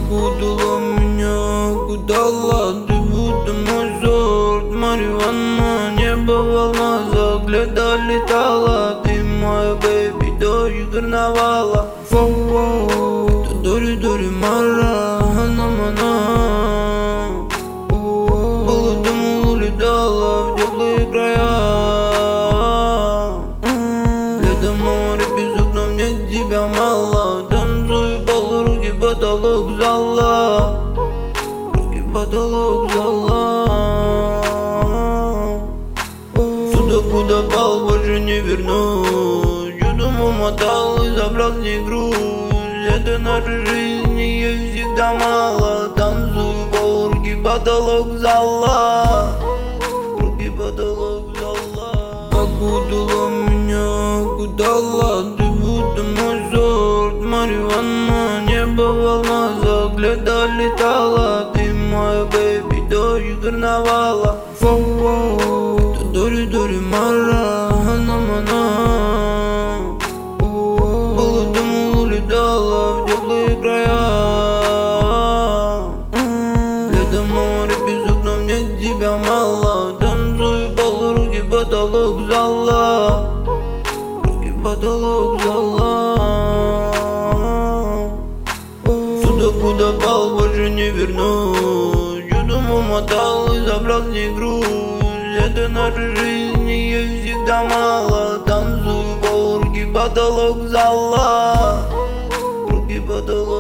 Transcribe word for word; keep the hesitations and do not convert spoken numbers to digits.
Окутала меня, окутала, ты будто мой сорт марихуана. Небо в алмазах, лето летала, ты моя бэйби, дождь карнавала. Воу-воу, ты дори-дори мара, хана-мана. Полудому улетала в теплые края. Лето, море, песок, но мне тебя мало. Танцую пол, руки, потолок зала. Руки, потолок зала. Сюда, куда пал, больше не вернусь. Чудом умотал и забрал с ней груз. Это наша жизнь, ее всегда мало. Танцую пол, руки, потолок зала. Руки, потолок зала. Окутала меня, окутала, ты будто мой сорт марихуана. Небо в алмазах, лето летала, ты моя бэйби, дождь карнавала. Воу-воу, ты дори-дори мара, хана-мана. Полудому улетала в теплые края. Лето, море, песок, но мне тебя мало. Танцую пол, руки, потолок зала. Руки, потолок зала. Сюда, куда пал, больше не вернусь. Чудом умотал и забрал с ней груз. Это наша жизнь, ее всегда мало. Танцую пол, руки, потолок зала. Руки, потолок.